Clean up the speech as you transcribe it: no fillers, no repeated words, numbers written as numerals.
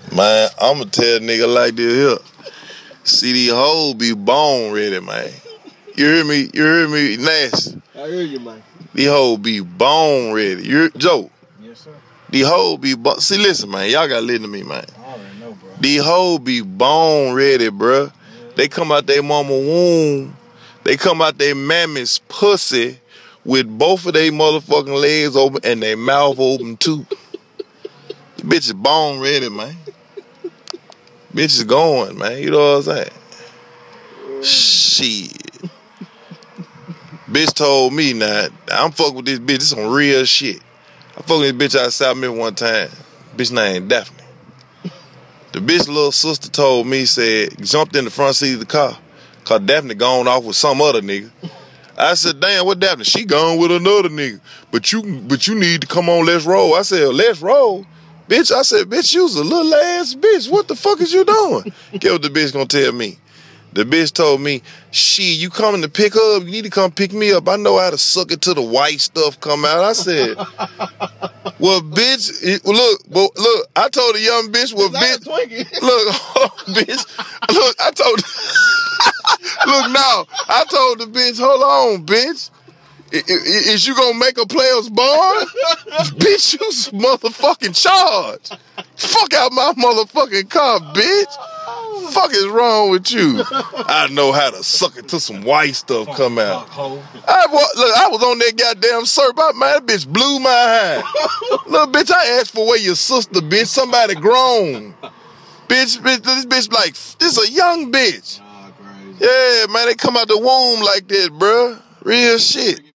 Man, I'ma tell a nigga like this here. See, these hoes be bone ready, man. You hear me? You hear me, Nasty? I hear you, man. These hoes be bone ready. Joe. Yes, sir. These hoes be see, listen, man. Y'all gotta listen to me, man. I already know, bro. These hoes be bone ready, bruh. Yeah. They come out their mama womb. They come out their mammy's pussy with both of their motherfucking legs open and their mouth open too. The bitch is bone ready, man. Bitch is going, man. You know what I'm saying? Shit. Bitch told me now, I'm fucking with this bitch. This some real shit. I fucking with this bitch out South Memphis one time. Bitch named Daphne. The bitch little sister told me, said, jumped in the front seat of the car. Cause Daphne gone off with some other nigga. I said, damn, what Daphne? She gone with another nigga. But you need to come on, let's roll. I said, let's roll. Bitch, I said, bitch, you's a little ass bitch. What the fuck is you doing? Get what the bitch gonna tell me. The bitch told me, shit, you coming to pick her up? You need to come pick me up. I know how to suck it till the white stuff come out. I said, well, bitch, look, I told the young bitch, well, bitch, look, hold on, bitch. Look, look now, I told the bitch, hold on, bitch. Is you gonna make a player's bond? Bitch, you motherfucking charged. Fuck out my motherfucking car, bitch. Fuck is wrong with you? I know how to suck it till some white stuff come out. I was on that goddamn syrup. Man, that bitch blew my high. Little bitch, I asked for where your sister, bitch. Somebody grown. Bitch, this bitch like, this a young bitch. Yeah, man, they come out the womb like that, bruh. Real shit.